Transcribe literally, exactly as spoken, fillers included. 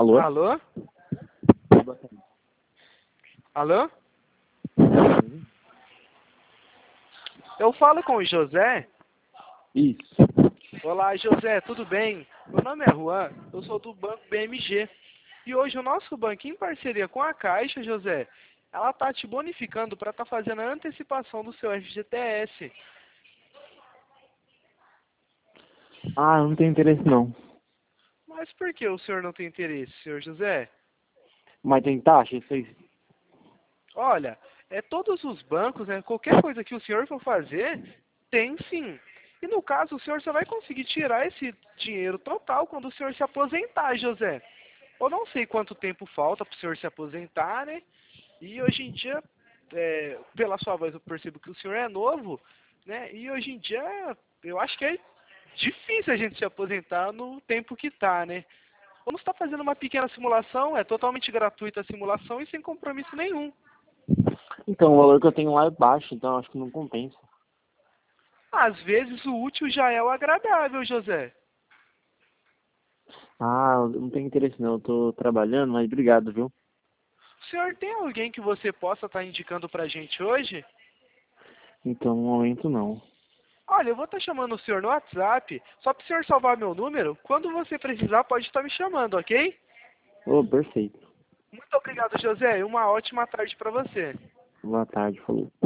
Alô? Alô? Alô? Eu falo com o José? Isso. Olá, José, tudo bem? Meu nome é Juan, eu sou do Banco B M G. E hoje o nosso banco, em parceria com a Caixa, José, ela tá te bonificando para estar fazendo a antecipação do seu F G T S. Ah, eu não tenho interesse não. Mas por que o senhor não tem interesse, senhor José? Mas tem taxa? Isso aí. Olha, é todos os bancos, né? Qualquer coisa que o senhor for fazer, tem sim. E no caso, o senhor só vai conseguir tirar esse dinheiro total quando o senhor se aposentar, José. Eu não sei quanto tempo falta para o senhor se aposentar, né? E hoje em dia, é, pela sua voz eu percebo que o senhor é novo, né? E hoje em dia, eu acho que é difícil a gente se aposentar no tempo que tá, né? Vamos estar fazendo uma pequena simulação, é totalmente gratuita a simulação e sem compromisso nenhum. Então, o valor que eu tenho lá é baixo, então acho que não compensa. Às vezes o útil já é o agradável, José. Ah, eu não tenho interesse não. Eu tô trabalhando, mas obrigado, viu? O senhor tem alguém que você possa estar indicando pra gente hoje? Então, no momento não. Olha, eu vou estar chamando o senhor no WhatsApp, só para o senhor salvar meu número. Quando você precisar, pode estar me chamando, ok? Ô, perfeito. Muito obrigado, José, e uma ótima tarde para você. Boa tarde, falou.